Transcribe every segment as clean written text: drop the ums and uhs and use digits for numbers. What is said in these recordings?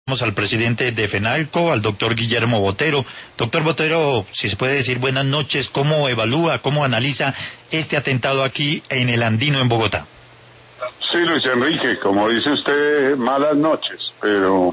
Al presidente de FENALCO, al doctor Guillermo Botero. Doctor Botero, si se puede decir buenas noches, ¿cómo evalúa, cómo analiza este atentado aquí en el Andino, en Bogotá? Sí, Luis Enrique, como dice usted, malas noches, pero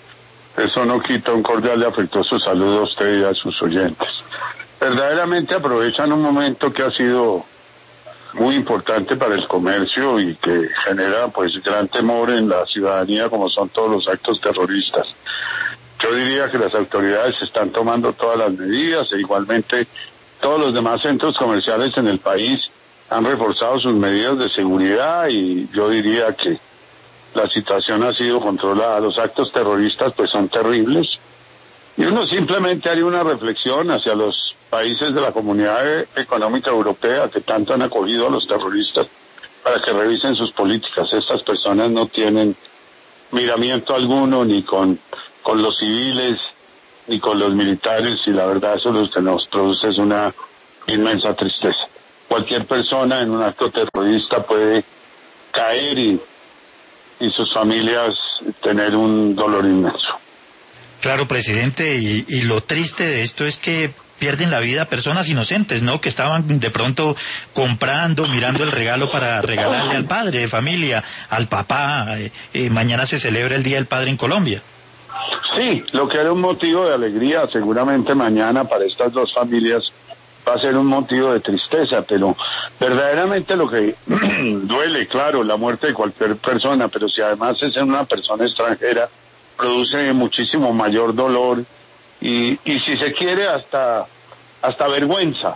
eso no quita un cordial y afectuoso saludo a usted y a sus oyentes. Verdaderamente aprovechan un momento que ha sido muy importante para el comercio y que genera pues gran temor en la ciudadanía, como son todos los actos terroristas. Yo diría que las autoridades están tomando todas las medidas e igualmente todos los demás centros comerciales en el país han reforzado sus medidas de seguridad y yo diría que la situación ha sido controlada. Los actos terroristas pues son terribles y uno simplemente haría una reflexión hacia los países de la Comunidad Económica Europea que tanto han acogido a los terroristas para que revisen sus políticas. Estas personas no tienen miramiento alguno ni con los civiles ni con los militares y la verdad eso lo que nos produce es una inmensa tristeza. Cualquier persona en un acto terrorista puede caer y sus familias tener un dolor inmenso. Claro, presidente, y lo triste de esto es que pierden la vida personas inocentes, ¿no? Que estaban de pronto comprando, mirando el regalo para regalarle al padre de familia, al papá. Mañana se celebra el Día del Padre en Colombia. Sí, lo que era un motivo de alegría, seguramente mañana para estas dos familias va a ser un motivo de tristeza, pero verdaderamente lo que duele, claro, la muerte de cualquier persona, pero si además es en una persona extranjera, produce muchísimo mayor dolor y si se quiere hasta vergüenza,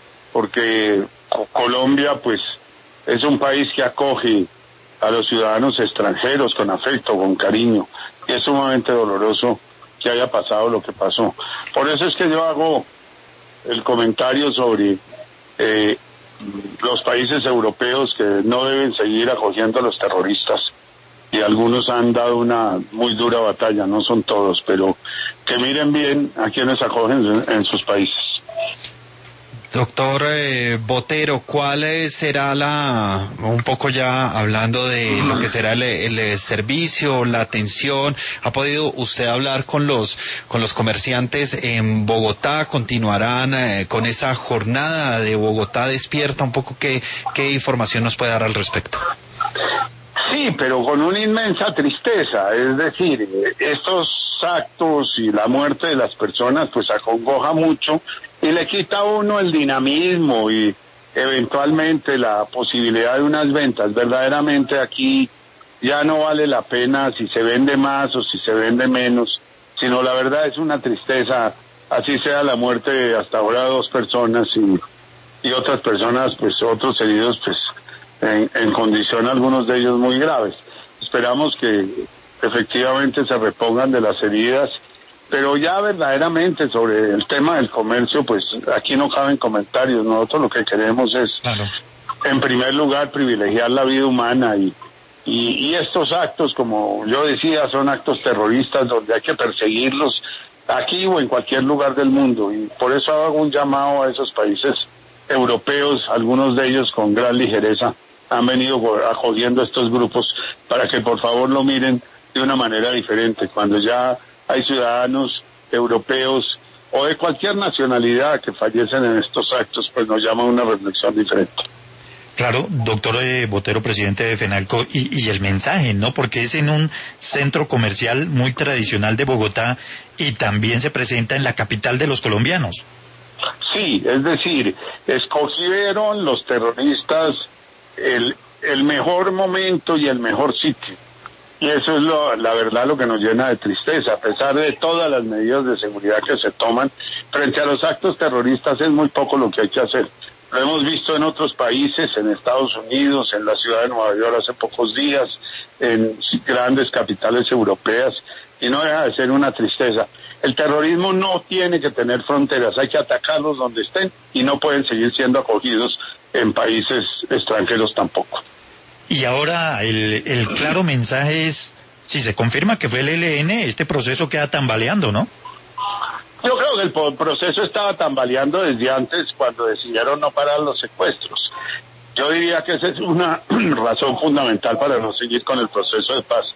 porque Colombia pues es un país que acoge a los ciudadanos extranjeros con afecto, con cariño, y es sumamente doloroso que haya pasado lo que pasó. Por eso es que yo hago el comentario sobre los países europeos que no deben seguir acogiendo a los terroristas. Y algunos han dado una muy dura batalla, no son todos, pero que miren bien a quienes acogen en sus países. Doctor Botero, ¿cuál será un poco ya hablando de lo que será el servicio, la atención? ¿Ha podido usted hablar con los comerciantes en Bogotá? ¿Continuarán con esa jornada de Bogotá despierta? Un poco ¿qué información nos puede dar al respecto? Sí, pero con una inmensa tristeza, es decir, estos actos y la muerte de las personas pues acongoja mucho y le quita a uno el dinamismo y eventualmente la posibilidad de unas ventas. Verdaderamente aquí ya no vale la pena si se vende más o si se vende menos, sino la verdad es una tristeza, así sea la muerte de hasta ahora 2 personas y otras personas, pues otros heridos pues en condición algunos de ellos muy graves. Esperamos que efectivamente se repongan de las heridas, pero ya verdaderamente sobre el tema del comercio, pues aquí no caben comentarios. Nosotros lo que queremos es, claro, en primer lugar, privilegiar la vida humana y estos actos, como yo decía, son actos terroristas donde hay que perseguirlos aquí o en cualquier lugar del mundo, y por eso hago un llamado a esos países europeos, algunos de ellos con gran ligereza han venido acogiendo estos grupos, para que por favor lo miren de una manera diferente. Cuando ya hay ciudadanos europeos o de cualquier nacionalidad que fallecen en estos actos, pues nos llama a una reflexión diferente. Claro, doctor Botero, presidente de FENALCO, y el mensaje, ¿no? Porque es en un centro comercial muy tradicional de Bogotá y también se presenta en la capital de los colombianos. Sí, es decir, escogieron los terroristas el mejor momento y el mejor sitio. Y eso es la verdad lo que nos llena de tristeza, a pesar de todas las medidas de seguridad que se toman frente a los actos terroristas. Es muy poco lo que hay que hacer. Lo hemos visto en otros países, en Estados Unidos, en la ciudad de Nueva York hace pocos días, en grandes capitales europeas, y no deja de ser una tristeza. El terrorismo no tiene que tener fronteras, hay que atacarlos donde estén y no pueden seguir siendo acogidos en países extranjeros tampoco. Y ahora el claro mensaje es, si se confirma que fue el ELN, este proceso queda tambaleando, ¿no? Yo creo que el proceso estaba tambaleando desde antes, cuando decidieron no parar los secuestros. Yo diría que esa es una razón fundamental para no seguir con el proceso de paz.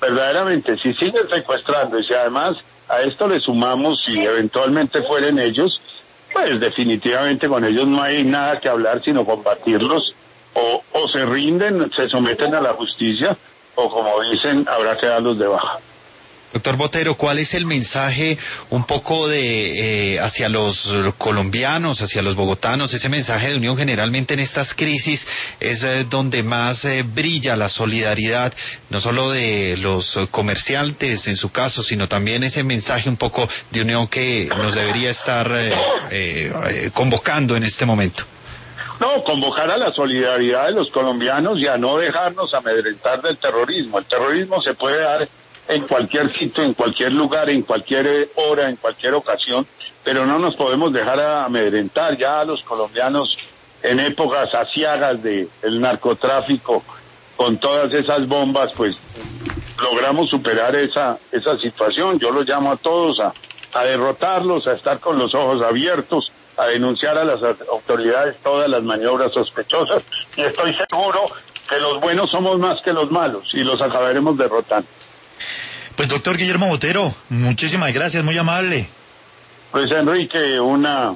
verdaderamente, si siguen secuestrando y si además a esto le sumamos si eventualmente fueren ellos, pues definitivamente con ellos no hay nada que hablar sino combatirlos, o se rinden, se someten a la justicia, o como dicen, habrá que darlos de baja. Doctor Botero, ¿cuál es el mensaje un poco de hacia los colombianos, hacia los bogotanos? Ese mensaje de unión generalmente en estas crisis es donde más brilla la solidaridad, no solo de los comerciantes en su caso, sino también ese mensaje un poco de unión que nos debería estar convocando en este momento. No, convocar a la solidaridad de los colombianos y a no dejarnos amedrentar del terrorismo. El terrorismo se puede dar en cualquier sitio, en cualquier lugar, en cualquier hora, en cualquier ocasión, pero no nos podemos dejar amedrentar. Ya a los colombianos en épocas aciagas del narcotráfico, con todas esas bombas, pues logramos superar esa situación. Yo los llamo a todos a derrotarlos, a estar con los ojos abiertos, a denunciar a las autoridades todas las maniobras sospechosas, y estoy seguro que los buenos somos más que los malos y los acabaremos derrotando. Pues doctor Guillermo Botero, muchísimas gracias, muy amable. Pues Enrique, una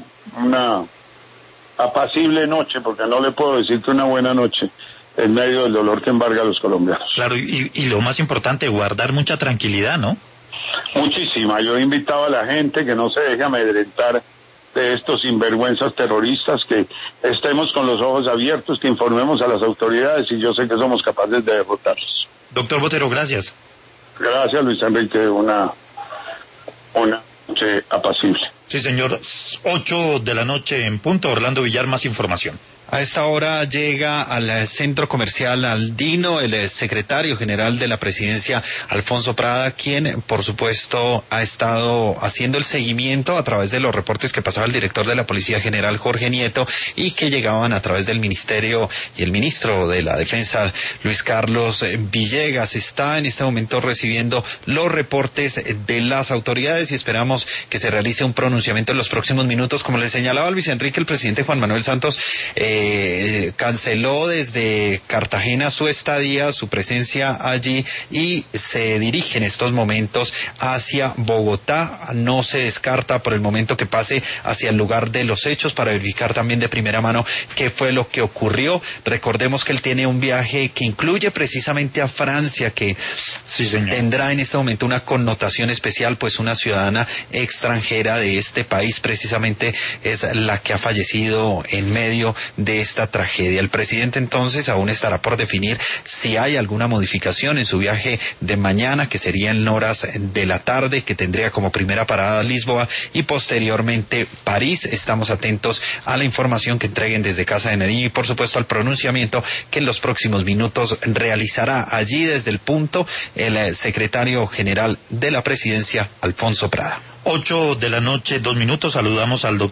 apacible noche, porque no le puedo decir que una buena noche, en medio del dolor que embarga a los colombianos. Claro, y lo más importante, guardar mucha tranquilidad, ¿no? Muchísima. Yo he invitado a la gente que no se deje amedrentar de estos sinvergüenzas terroristas, que estemos con los ojos abiertos, que informemos a las autoridades, y yo sé que somos capaces de derrotarlos. Doctor Botero, gracias. Gracias, Luis Enrique, una noche apacible. Sí, señor. 8 de la noche en punto. Orlando Villar, más información. A esta hora llega al centro comercial Aldino el secretario general de la presidencia, Alfonso Prada, quien, por supuesto, ha estado haciendo el seguimiento a través de los reportes que pasaba el director de la Policía General, Jorge Nieto, y que llegaban a través del ministerio y el ministro de la Defensa, Luis Carlos Villegas. Está en este momento recibiendo los reportes de las autoridades y esperamos que se realice un pronunciamiento en los próximos minutos. Como le señalaba Luis Enrique, el presidente Juan Manuel Santos canceló desde Cartagena su estadía, su presencia allí, y se dirige en estos momentos hacia Bogotá. No se descarta por el momento que pase hacia el lugar de los hechos para verificar también de primera mano qué fue lo que ocurrió. Recordemos que él tiene un viaje que incluye precisamente a Francia, que sí, tendrá en este momento una connotación especial, pues una ciudadana extranjera de este país precisamente es la que ha fallecido en medio de esta tragedia. El presidente entonces aún estará por definir si hay alguna modificación en su viaje de mañana, que sería en horas de la tarde, que tendría como primera parada Lisboa y posteriormente París. Estamos atentos a la información que entreguen desde Casa de Nariño y por supuesto al pronunciamiento que en los próximos minutos realizará allí desde el punto el secretario general de la presidencia, Alfonso Prada. 8 de la noche, 2 minutos. Saludamos al doctor